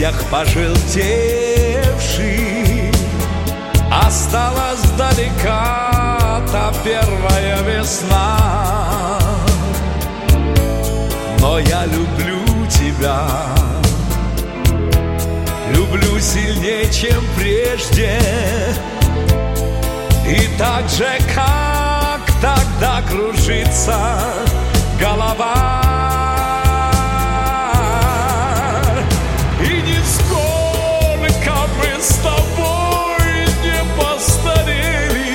листьях пожелтевший осталась далека та первая весна. Но я люблю тебя, люблю сильнее, чем прежде. И так же, как тогда кружится голова. И нисколько мы с тобой не постарели,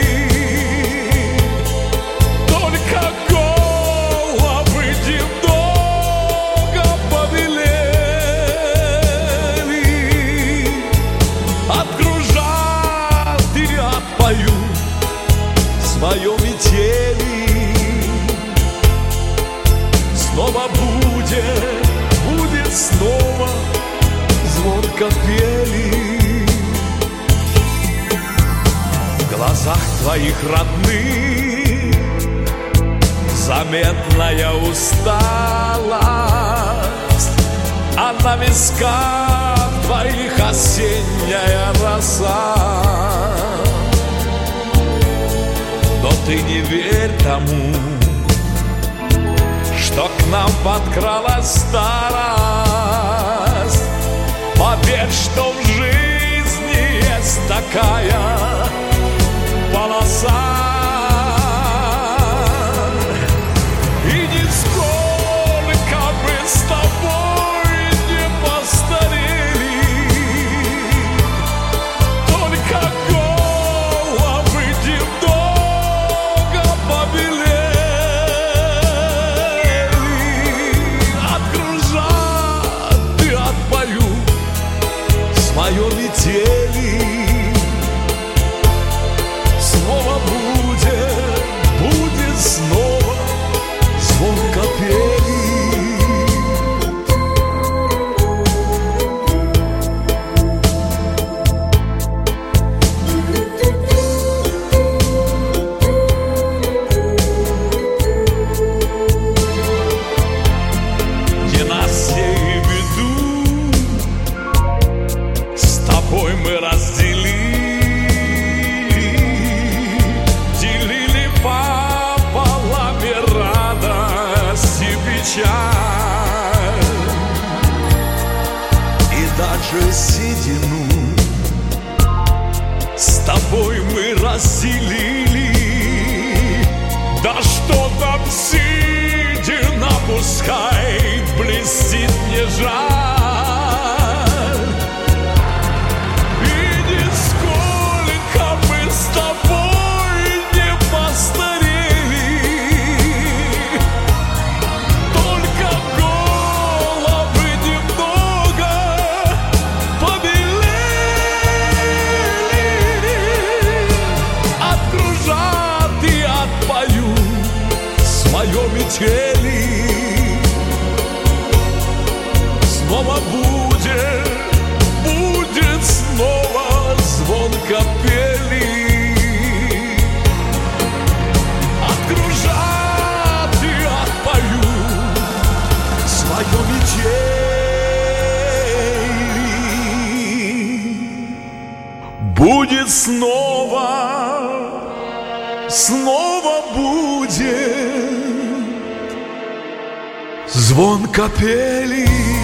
только головы немного побелели. От кружат и отпоют свое метели. Снова будет снова звонко пели. В глазах твоих родных заметная усталость, а на висках твоих осенняя роса. Но ты не верь тому, что к нам подкралась старость. Поверь, что в жизни есть такая полоса. И нисколько мы с тобой не постарели, только головы немного побелели. Откружат и отпоют свое метели. Снова будет снова звонко пели. Ненастье и беду с тобой мы делили пополам и радость и печаль. И даже седину с тобой мы разделили. Да что там седина, пускай блестит, не жаль. И нисколько мы с тобой не постарели, только головы немного побелели. Откружат и отпоют свое метели. Снова будет снова звонко пели. Откружат и отпоют свое метели. Будет снова будет звонко пели.